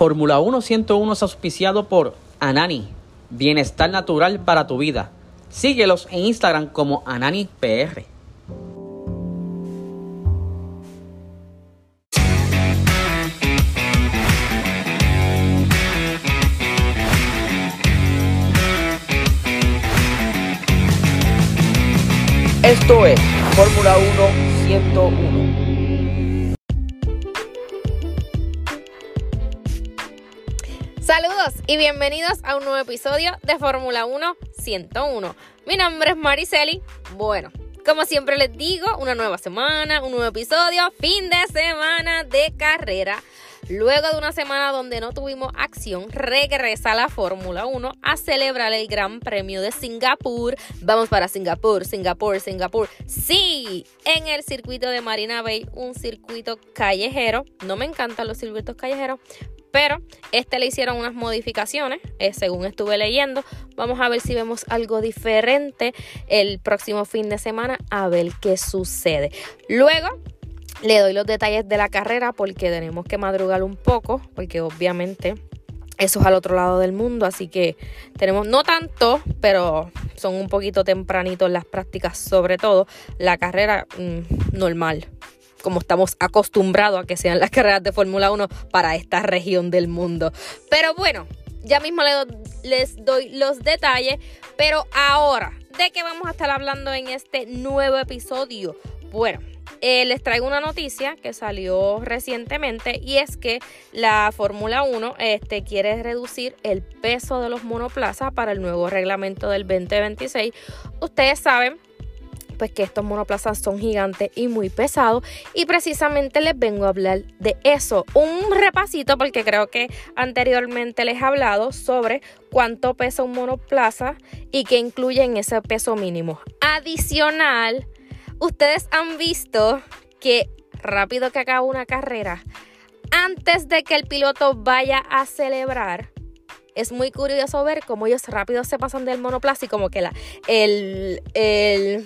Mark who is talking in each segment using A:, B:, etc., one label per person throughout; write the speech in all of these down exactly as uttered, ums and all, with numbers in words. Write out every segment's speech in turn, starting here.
A: Fórmula uno ciento uno es auspiciado por Anani, bienestar natural para tu vida. Síguelos en Instagram como Anani P R. Esto es Fórmula uno ciento uno.
B: Saludos y bienvenidos a un nuevo episodio de Fórmula uno ciento uno. Mi nombre es Mariceli. Bueno, como siempre les digo, una nueva semana, un nuevo episodio, fin de semana de carrera. Luego de una semana donde no tuvimos acción, regresa la Fórmula uno a celebrar el Gran Premio de Singapur. Vamos para Singapur, Singapur, Singapur. Sí, en el circuito de Marina Bay, un circuito callejero. No me encantan los circuitos callejeros, pero este le hicieron unas modificaciones, eh, según estuve leyendo. Vamos a ver si vemos algo diferente el próximo fin de semana, a ver qué sucede. Luego le doy los detalles de la carrera porque tenemos que madrugar un poco, porque obviamente eso es al otro lado del mundo, así que tenemos, no tanto, pero son un poquito tempranitos las prácticas, sobre todo la carrera mmm, normal, como estamos acostumbrados a que sean las carreras de Fórmula uno para esta región del mundo. Pero bueno, ya mismo les, do, les doy los detalles, pero ahora, ¿de qué vamos a estar hablando en este nuevo episodio? Bueno, Eh, les traigo una noticia que salió recientemente y es que la Fórmula uno este, quiere reducir el peso de los monoplazas para el nuevo reglamento del veinte veintiséis. Ustedes saben pues que estos monoplazas son gigantes y muy pesados y precisamente les vengo a hablar de eso. Un repasito porque creo que anteriormente les he hablado sobre cuánto pesa un monoplaza y qué incluye en ese peso mínimo. Adicional, ustedes han visto que rápido que acaba una carrera, antes de que el piloto vaya a celebrar, es muy curioso ver cómo ellos rápido se pasan del monoplaza y como que la, el, el,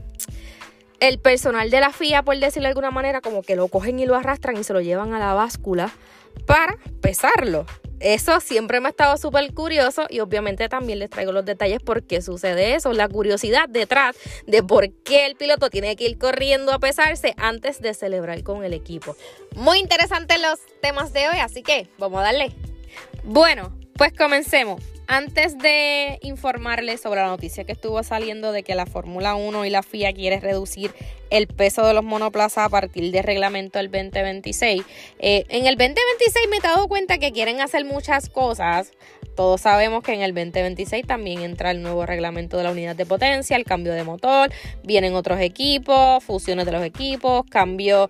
B: el personal de la F I A, por decirlo de alguna manera, como que lo cogen y lo arrastran y se lo llevan a la báscula para pesarlo. Eso siempre me ha estado súper curioso y obviamente también les traigo los detalles por qué sucede eso, la curiosidad detrás de por qué el piloto tiene que ir corriendo a pesarse antes de celebrar con el equipo. Muy interesantes los temas de hoy, así que vamos a darle. Bueno, pues comencemos. Antes de informarles sobre la noticia que estuvo saliendo de que la Fórmula uno y la F I A quiere reducir el peso de los monoplazas a partir del reglamento del veinte veintiséis, eh, en el veinte veintiséis me he dado cuenta que quieren hacer muchas cosas. Todos sabemos que en el veinte veintiséis también entra el nuevo reglamento de la unidad de potencia, el cambio de motor, vienen otros equipos, fusiones de los equipos, cambio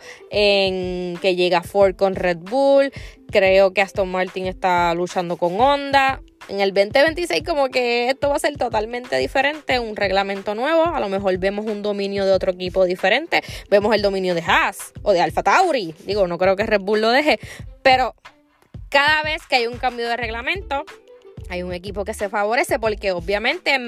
B: en que llega Ford con Red Bull, creo que Aston Martin está luchando con Honda. En el veinte veintiséis como que esto va a ser totalmente diferente, un reglamento nuevo, a lo mejor vemos un dominio de otro equipo diferente, vemos el dominio de Haas o de Alfa Tauri, digo, no creo que Red Bull lo deje, pero cada vez que hay un cambio de reglamento, hay un equipo que se favorece porque obviamente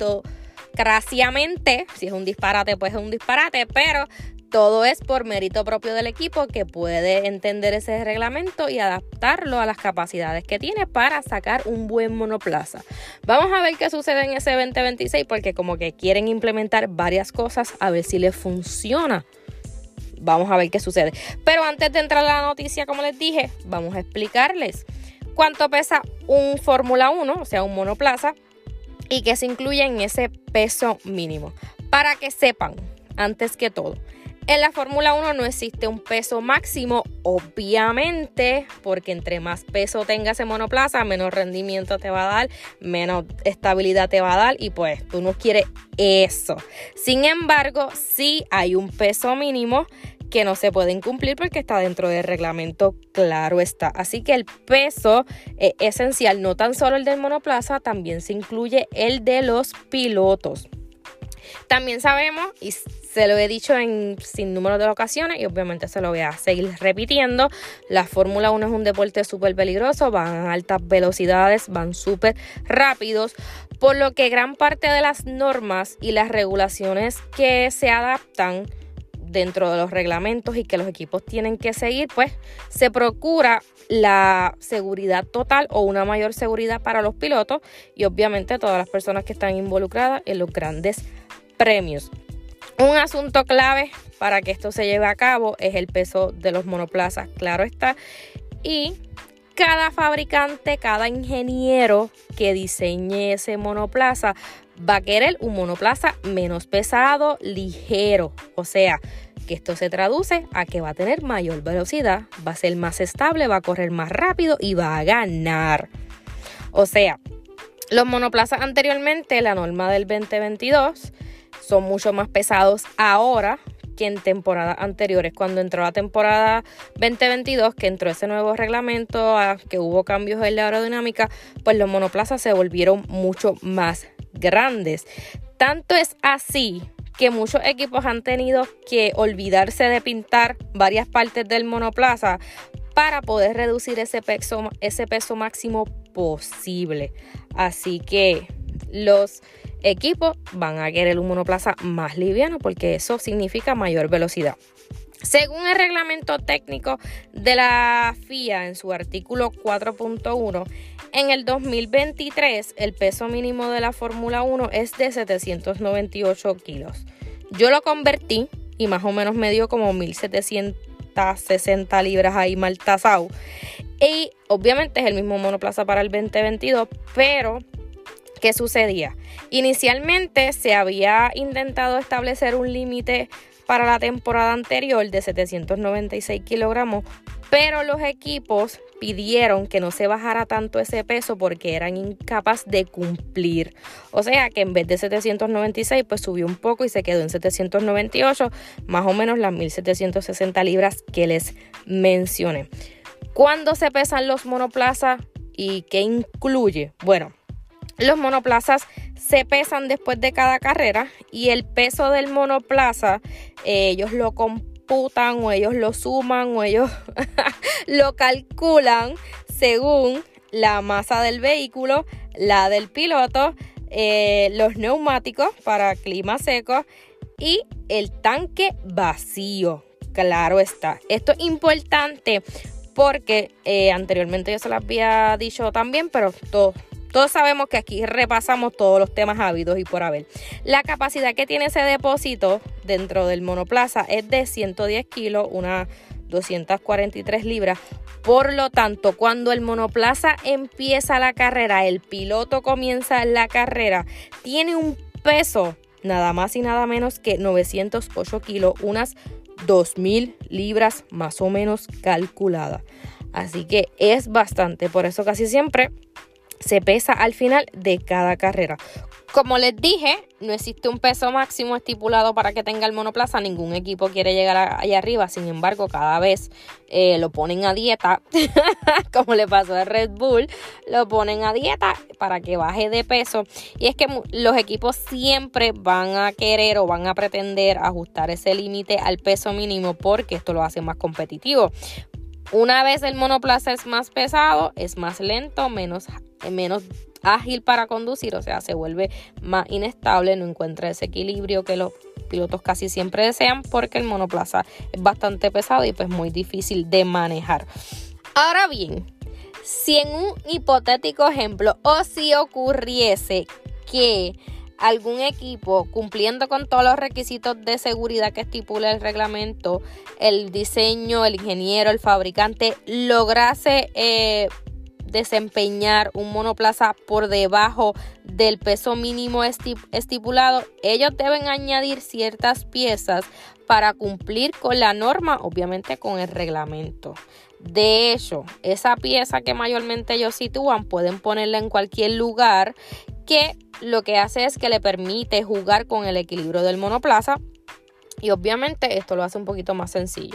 B: meritocraciamente, si es un disparate pues es un disparate, pero todo es por mérito propio del equipo que puede entender ese reglamento y adaptarlo a las capacidades que tiene para sacar un buen monoplaza. Vamos a ver qué sucede en ese veinte veintiséis porque como que quieren implementar varias cosas a ver si les funciona. Vamos a ver qué sucede. Pero antes de entrar a la noticia, como les dije, vamos a explicarles cuánto pesa un Fórmula uno, o sea, un monoplaza, y qué se incluye en ese peso mínimo. Para que sepan, antes que todo, en la Fórmula uno no existe un peso máximo, obviamente, porque entre más peso tenga ese monoplaza, menos rendimiento te va a dar, menos estabilidad te va a dar y pues tú no quieres eso. Sin embargo, sí hay un peso mínimo que no se puede incumplir porque está dentro del reglamento, claro está. Así que el peso es esencial, no tan solo el del monoplaza, también se incluye el de los pilotos. También sabemos, y se lo he dicho en sin número de ocasiones y obviamente se lo voy a seguir repitiendo, la Fórmula uno es un deporte súper peligroso, van a altas velocidades, van súper rápidos, por lo que gran parte de las normas y las regulaciones que se adaptan dentro de los reglamentos y que los equipos tienen que seguir, pues se procura la seguridad total o una mayor seguridad para los pilotos y obviamente todas las personas que están involucradas en los grandes premios. Un asunto clave para que esto se lleve a cabo es el peso de los monoplazas, claro está, y cada fabricante, cada ingeniero que diseñe ese monoplaza va a querer un monoplaza menos pesado, ligero, o sea, que esto se traduce a que va a tener mayor velocidad, va a ser más estable, va a correr más rápido y va a ganar. O sea, los monoplazas anteriormente, la norma del veinte veintidós, son mucho más pesados ahora que en temporadas anteriores. Cuando entró la temporada veinte veintidós, que entró ese nuevo reglamento, que hubo cambios en la aerodinámica, pues los monoplazas se volvieron mucho más grandes. Tanto es así que muchos equipos han tenido que olvidarse de pintar varias partes del monoplaza para poder reducir ese peso, ese peso máximo posible. Así que los equipos van a querer un monoplaza más liviano porque eso significa mayor velocidad. Según el reglamento técnico de la F I A en su artículo cuatro punto uno, en el dos mil veintitrés el peso mínimo de la Fórmula uno es de setecientos noventa y ocho kilos. Yo lo convertí y más o menos me dio como mil setecientos sesenta libras ahí mal tasado. Y obviamente es el mismo monoplaza para el veinte veintidós, pero ¿qué sucedía? Inicialmente se había intentado establecer un límite para la temporada anterior de setecientos noventa y seis kilogramos, pero los equipos pidieron que no se bajara tanto ese peso porque eran incapaces de cumplir. O sea que en vez de setecientos noventa y seis, pues subió un poco y se quedó en setecientos noventa y ocho, más o menos las mil setecientos sesenta libras que les mencioné. ¿Cuándo se pesan los monoplazas y qué incluye? Bueno, los monoplazas se pesan después de cada carrera y el peso del monoplaza eh, ellos lo computan o ellos lo suman o ellos lo calculan según la masa del vehículo, la del piloto, eh, los neumáticos para clima seco y el tanque vacío. Claro está. Esto es importante porque eh, anteriormente yo se lo había dicho también, pero todo Todos sabemos que aquí repasamos todos los temas habidos y por haber. La capacidad que tiene ese depósito dentro del monoplaza es de ciento diez kilos, unas doscientas cuarenta y tres libras. Por lo tanto, cuando el monoplaza empieza la carrera, el piloto comienza la carrera, tiene un peso nada más y nada menos que novecientos ocho kilos, unas dos mil libras más o menos calculadas. Así que es bastante, por eso casi siempre se pesa al final de cada carrera. Como les dije, no existe un peso máximo estipulado para que tenga el monoplaza. Ningún equipo quiere llegar allá arriba. Sin embargo, cada vez eh, lo ponen a dieta, como le pasó a Red Bull, lo ponen a dieta para que baje de peso. Y es que los equipos siempre van a querer o van a pretender ajustar ese límite al peso mínimo porque esto lo hace más competitivo. Una vez el monoplaza es más pesado, es más lento, menos, menos ágil para conducir, o sea, se vuelve más inestable, no encuentra ese equilibrio que los pilotos casi siempre desean porque el monoplaza es bastante pesado y pues muy difícil de manejar. Ahora bien, si en un hipotético ejemplo o si ocurriese que algún equipo, cumpliendo con todos los requisitos de seguridad que estipula el reglamento, el diseño, el ingeniero, el fabricante, lograse eh, desempeñar un monoplaza por debajo del peso mínimo estipulado, ellos deben añadir ciertas piezas para cumplir con la norma, obviamente con el reglamento. De hecho, esa pieza que mayormente ellos sitúan pueden ponerla en cualquier lugar, que lo que hace es que le permite jugar con el equilibrio del monoplaza y obviamente esto lo hace un poquito más sencillo.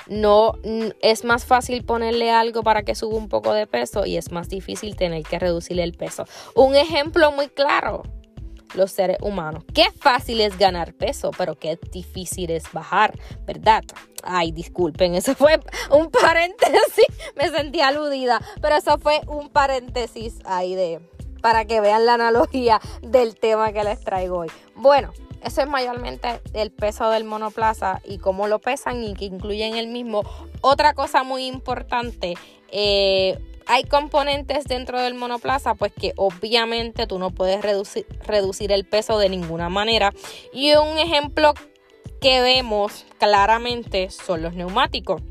B: No es más fácil ponerle algo para que suba un poco de peso y es más difícil tener que reducirle el peso. Un ejemplo muy claro, los seres humanos. Qué fácil es ganar peso, pero qué difícil es bajar, ¿verdad? Ay, disculpen, eso fue un paréntesis, me sentí aludida, pero eso fue un paréntesis ahí de... para que vean la analogía del tema que les traigo hoy. Bueno, eso es mayormente el peso del monoplaza y cómo lo pesan y que incluyen el mismo. Otra cosa muy importante, eh, hay componentes dentro del monoplaza pues que obviamente tú no puedes reducir, reducir el peso de ninguna manera. Y un ejemplo que vemos claramente son los neumáticos.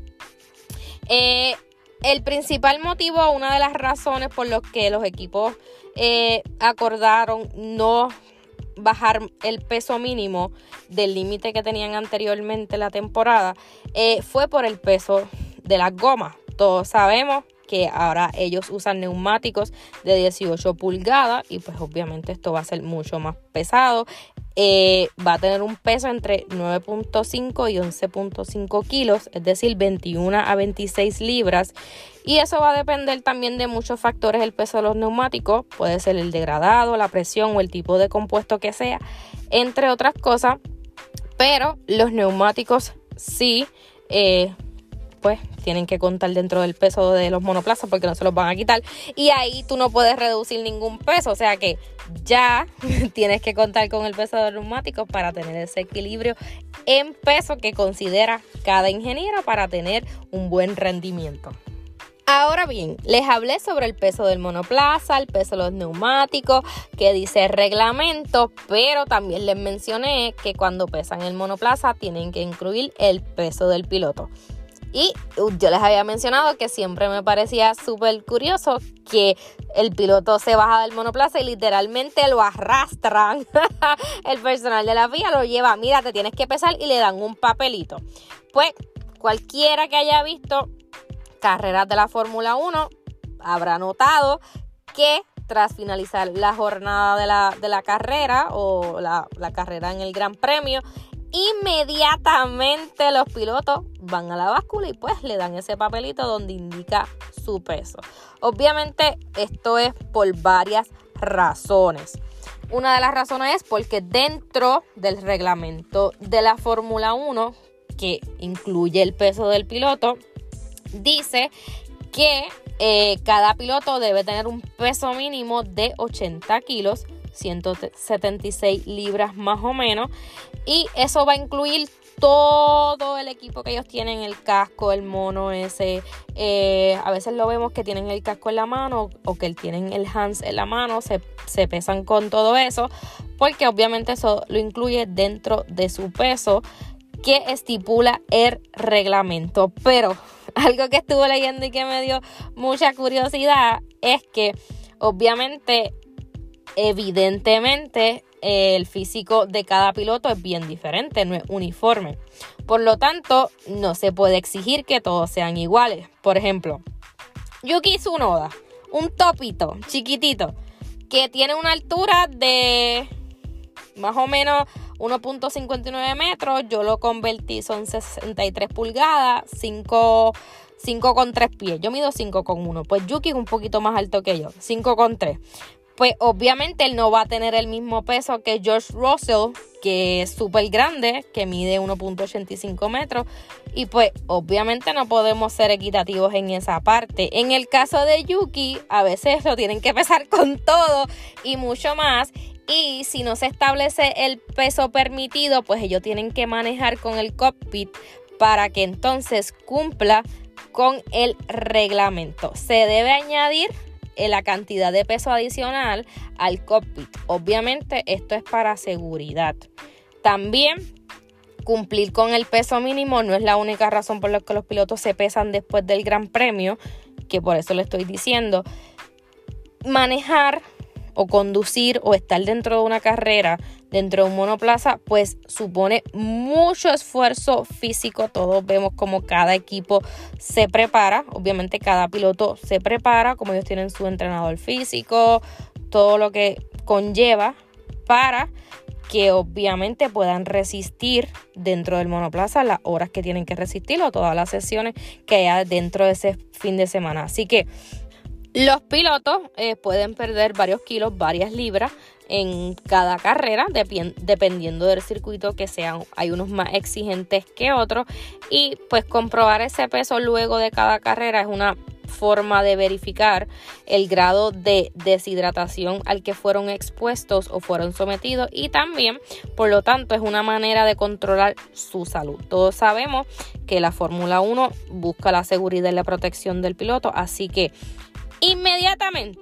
B: Eh, el principal motivo, una de las razones por las que los equipos eh, acordaron no bajar el peso mínimo del límite que tenían anteriormente la temporada, eh, fue por el peso de las gomas. Todos sabemos que ahora ellos usan neumáticos de dieciocho pulgadas y pues obviamente esto va a ser mucho más pesado. Eh, va a tener un peso entre nueve punto cinco y once punto cinco kilos, es decir, veintiuno a veintiséis libras. Y eso va a depender también de muchos factores el peso de los neumáticos. Puede ser el degradado, la presión o el tipo de compuesto que sea, entre otras cosas. Pero los neumáticos sí, eh, pues tienen que contar dentro del peso de los monoplazas porque no se los van a quitar. Y ahí tú no puedes reducir ningún peso. O sea que ya tienes que contar con el peso de los neumáticos para tener ese equilibrio en peso que considera cada ingeniero para tener un buen rendimiento. Ahora bien, les hablé sobre el peso del monoplaza, el peso de los neumáticos, que dice el reglamento, pero también les mencioné que cuando pesan el monoplaza tienen que incluir el peso del piloto. Y yo les había mencionado que siempre me parecía súper curioso que el piloto se baja del monoplaza y literalmente lo arrastran. El personal de la F I A lo lleva, mira, te tienes que pesar, y le dan un papelito. Pues cualquiera que haya visto carreras de la Fórmula uno habrá notado que tras finalizar la jornada de la, de la carrera o la, la carrera en el Gran Premio, inmediatamente los pilotos van a la báscula y pues le dan ese papelito donde indica su peso. Obviamente esto es por varias razones. Una de las razones es porque dentro del reglamento de la Fórmula uno, que incluye el peso del piloto, dice que eh, cada piloto debe tener un peso mínimo de ochenta kilos, ciento setenta y seis libras más o menos, y eso va a incluir todo el equipo que ellos tienen, el casco, el mono ese, eh, a veces lo vemos que tienen el casco en la mano o que tienen el hands en la mano, se, se pesan con todo eso, porque obviamente eso lo incluye dentro de su peso que estipula el reglamento. Pero algo que estuve leyendo y que me dio mucha curiosidad es que obviamente, evidentemente, el físico de cada piloto es bien diferente, no es uniforme. Por lo tanto, no se puede exigir que todos sean iguales. Por ejemplo, Yuki Tsunoda, un topito chiquitito que tiene una altura de más o menos uno punto cincuenta y nueve metros, yo lo convertí, son sesenta y tres pulgadas, cinco, cinco con tres pies. Yo mido cinco con uno, pues Yuki es un poquito más alto que yo, cinco con tres. Pues obviamente él no va a tener el mismo peso que George Russell, que es súper grande, que mide uno punto ochenta y cinco metros. Y pues obviamente no podemos ser equitativos en esa parte. En el caso de Yuki, a veces lo tienen que pesar con todo y mucho más. Y si no se establece el peso permitido, pues ellos tienen que manejar con el cockpit para que entonces cumpla con el reglamento. Se debe añadir la cantidad de peso adicional al cockpit. Obviamente esto es para seguridad. También cumplir con el peso mínimo no es la única razón por la que los pilotos se pesan después del Gran Premio, que por eso le estoy diciendo. Manejar o conducir o estar dentro de una carrera, dentro de un monoplaza, pues supone mucho esfuerzo físico. Todos vemos como cada equipo se prepara. Obviamente cada piloto se prepara, como ellos tienen su entrenador físico, todo lo que conlleva para que obviamente puedan resistir dentro del monoplaza las horas que tienen que resistir o todas las sesiones que haya dentro de ese fin de semana. Así que los pilotos eh, pueden perder varios kilos, varias libras en cada carrera, dep- dependiendo del circuito que sean. Hay unos más exigentes que otros y pues comprobar ese peso luego de cada carrera es una forma de verificar el grado de deshidratación al que fueron expuestos o fueron sometidos, y también, por lo tanto, es una manera de controlar su salud. Todos sabemos que la Fórmula uno busca la seguridad y la protección del piloto, así que inmediatamente,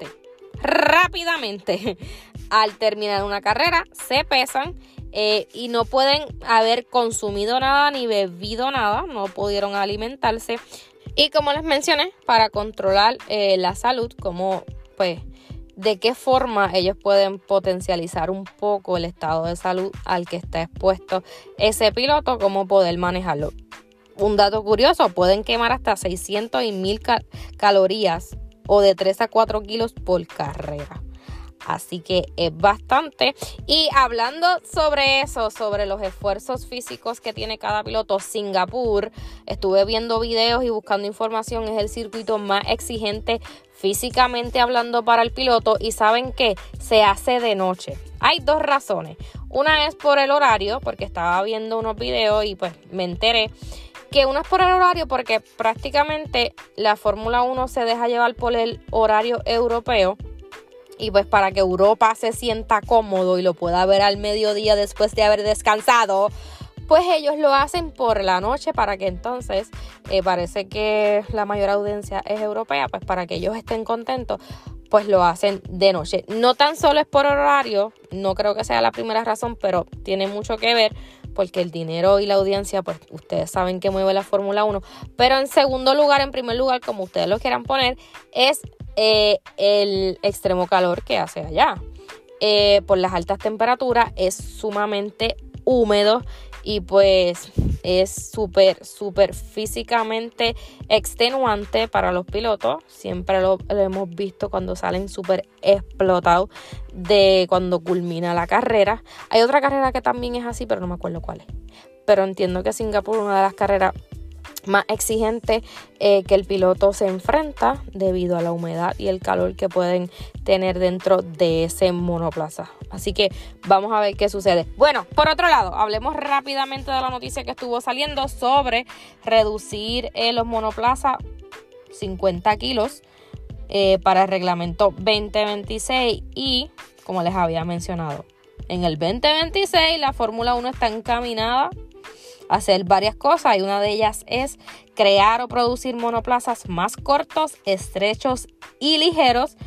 B: rápidamente, al terminar una carrera, se pesan eh, y no pueden haber consumido nada ni bebido nada, no pudieron alimentarse. Y como les mencioné, para controlar eh, la salud, como pues de qué forma ellos pueden potencializar un poco el estado de salud al que está expuesto ese piloto, cómo poder manejarlo. Un dato curioso, pueden quemar hasta seiscientos y mil cal- calorías o de tres a cuatro kilos por carrera. Así que es bastante. Y hablando sobre eso, sobre los esfuerzos físicos que tiene cada piloto, Singapur, estuve viendo videos y buscando información, es el circuito más exigente físicamente hablando para el piloto, y ¿saben qué? Se hace de noche. Hay dos razones. Una es por el horario, porque estaba viendo unos videos y pues me enteré que uno es por el horario, porque prácticamente la Fórmula uno se deja llevar por el horario europeo. Y pues para que Europa se sienta cómodo y lo pueda ver al mediodía después de haber descansado, pues ellos lo hacen por la noche, para que entonces, eh, parece que la mayor audiencia es europea, pues para que ellos estén contentos, pues lo hacen de noche. No tan solo es por horario, no creo que sea la primera razón, pero tiene mucho que ver, porque el dinero y la audiencia, pues ustedes saben que mueve la Fórmula uno. Pero en segundo lugar, en primer lugar, como ustedes lo quieran poner, es Eh, el extremo calor que hace allá. Eh, por las altas temperaturas es sumamente húmedo y pues es súper, súper físicamente extenuante para los pilotos. Siempre lo, lo hemos visto cuando salen súper explotados de cuando culmina la carrera. Hay otra carrera que también es así, pero no me acuerdo cuál es. Pero entiendo que Singapur es una de las carreras más exigente eh, que el piloto se enfrenta debido a la humedad y el calor que pueden tener dentro de ese monoplaza. Así que vamos a ver qué sucede. Bueno, por otro lado, hablemos rápidamente de la noticia que estuvo saliendo sobre reducir eh, los monoplazas cincuenta kilos eh, para el reglamento veinte veintiséis, y como les había mencionado, en el veinte veintiséis la Fórmula uno está encaminada hacer varias cosas, y una de ellas es crear o producir monoplazas más cortos, estrechos y ligeros,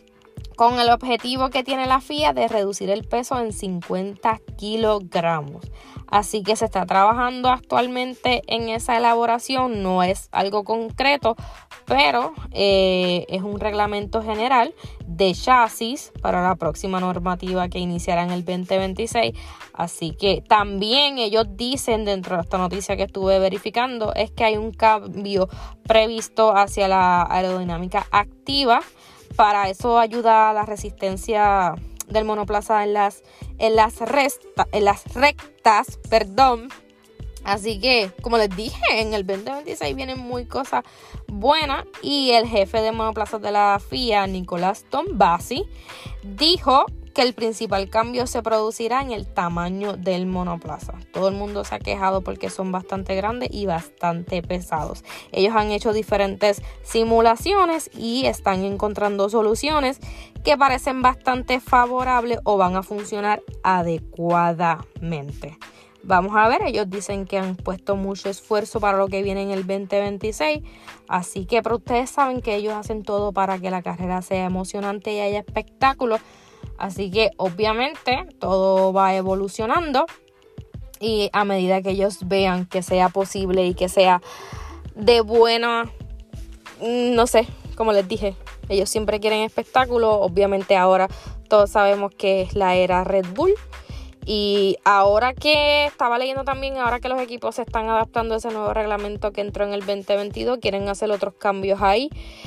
B: con el objetivo que tiene la F I A de reducir el peso en cincuenta kilogramos. Así que se está trabajando actualmente en esa elaboración, no es algo concreto, pero eh, es un reglamento general de chasis para la próxima normativa que iniciará en el veinte veintiséis. Así que también ellos dicen, dentro de esta noticia que estuve verificando, es que hay un cambio previsto hacia la aerodinámica activa. Para eso ayuda a la resistencia del monoplaza en las, en las, resta, en las rectas, perdón. Así que, como les dije, en el veinte veintiséis vienen muy cosas buenas, y el jefe de monoplazas de la F I A, Nicolás Tombasi, dijo que el principal cambio se producirá en el tamaño del monoplaza. Todo el mundo se ha quejado porque son bastante grandes y bastante pesados. Ellos han hecho diferentes simulaciones y están encontrando soluciones que parecen bastante favorables o van a funcionar adecuadamente. Vamos a ver, ellos dicen que han puesto mucho esfuerzo para lo que viene en el veinte veintiséis, así que pero ustedes saben que ellos hacen todo para que la carrera sea emocionante y haya espectáculo. Así que obviamente todo va evolucionando, y a medida que ellos vean que sea posible y que sea de buena, no sé, como les dije, ellos siempre quieren espectáculo. Obviamente ahora todos sabemos que es la era Red Bull, y ahora que estaba leyendo también, ahora que los equipos se están adaptando a ese nuevo reglamento que entró en el veinte veintidós, quieren hacer otros cambios ahí.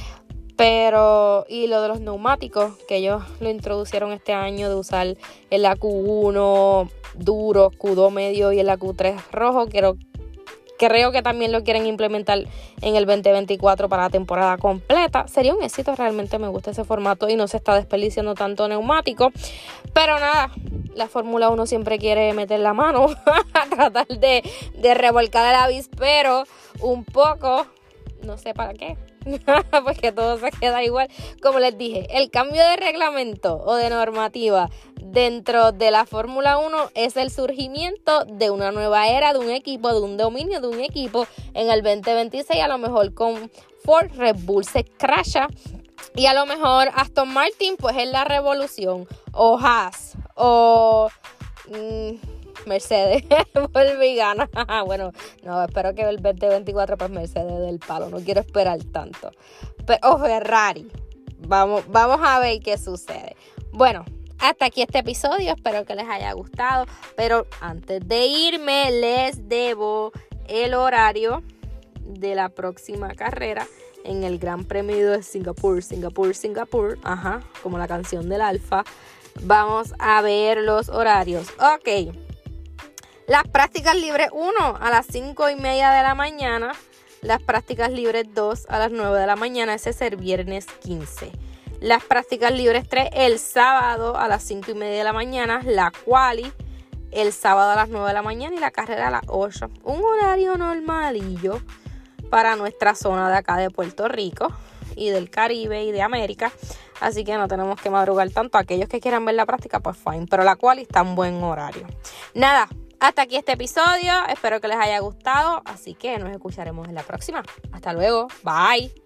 B: Pero, y lo de los neumáticos, que ellos lo introducieron este año, de usar el A Q uno duro, Q dos medio y el A Q tres rojo, creo, creo que también lo quieren implementar en el veinte veinticuatro para la temporada completa. Sería un éxito, realmente me gusta ese formato y no se está desperdiciando tanto neumático. Pero nada, la Fórmula uno siempre quiere meter la mano a tratar de, de revolcar el avispero un poco, no sé para qué. porque todo se queda igual. Como les dije, el cambio de reglamento o de normativa dentro de la Fórmula uno es el surgimiento de una nueva era, de un equipo, de un dominio de un equipo. En el veinte veintiséis a lo mejor con Ford, Red Bull se crasha y a lo mejor Aston Martin pues es la revolución, o Haas, o mmm, Mercedes vuelve y gana. Bueno, no, espero que el veinte veinticuatro pues Mercedes del palo, no quiero esperar tanto. Pero, o Ferrari, vamos, vamos a ver qué sucede. Bueno, hasta aquí este episodio, espero que les haya gustado, pero antes de irme les debo el horario de la próxima carrera en el Gran Premio de Singapur, Singapur, Singapur, ajá, como la canción del Alfa. Vamos a ver los horarios. Ok, las prácticas libres uno a las cinco y media de la mañana, las prácticas libres dos a las nueve de la mañana, ese es el viernes quince. Las prácticas libres tres el sábado a las cinco y media de la mañana, la quali el sábado a las nueve de la mañana y la carrera a las ocho. Un horario normalillo para nuestra zona de acá de Puerto Rico y del Caribe y de América. Así que no tenemos que madrugar tanto. Aquellos que quieran ver la práctica, pues fine. Pero la quali está en buen horario. Nada, hasta aquí este episodio. Espero que les haya gustado. Así que nos escucharemos en la próxima. Hasta luego. Bye.